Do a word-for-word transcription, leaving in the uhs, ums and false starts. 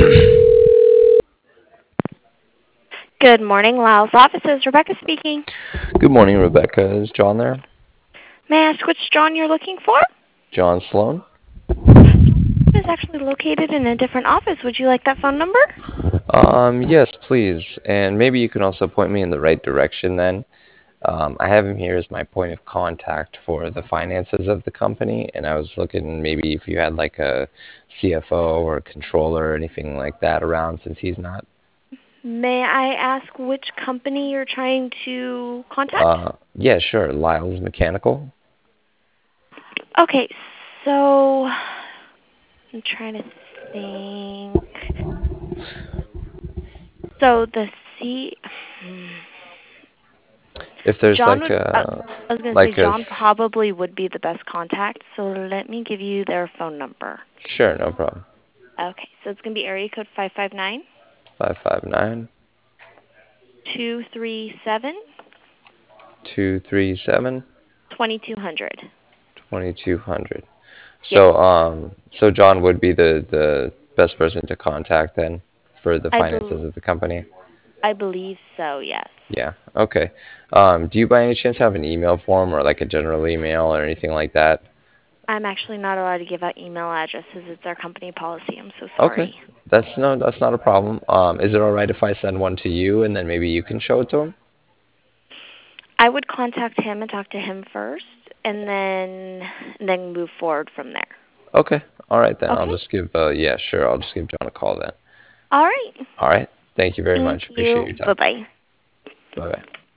Good morning, Lyle's offices. Rebecca speaking. Good morning, Rebecca. Is John there? May I ask which John you're looking for? John Sloan? It is actually located in a different office. Would you like that phone number? Um, yes, please. And maybe you can also point me in the right direction then. Um, I have him here as my point of contact for the finances of the company, and I was looking maybe if you had like a C F O or a controller or anything like that around since he's not. May I ask which company you're trying to contact? Uh, yeah, sure. Lyle's Mechanical. Okay, so I'm trying to think. So the C. hmm. If there's John like would. Uh, a I was going to say like a John probably would be the best contact. So let me give you their phone number. sure, no problem. Okay, so it's going to be area code five five nine Five five nine two three seven two three seven twenty two hundred. twenty two hundred. Yes, So, um, so John would be the the best person to contact then for the I bel finances of the company. I believe so. Yes. Yeah. Okay. Um, do you by any chance have an email for him or like a general email or anything like that? I'm actually not allowed to give out email addresses. It's our company policy. I'm so Okay. sorry. That's no, that's not a problem. Um, is it all right if I send one to you and then maybe you can show it to him? I would contact him and talk to him first, and then and then move forward from there. Okay. All right then. I'll Okay. just give. Uh, yeah, sure. I'll just give John a call then. All right. All right. Thank you very Thank much. Appreciate you. your Bye time. bye. Bye bye.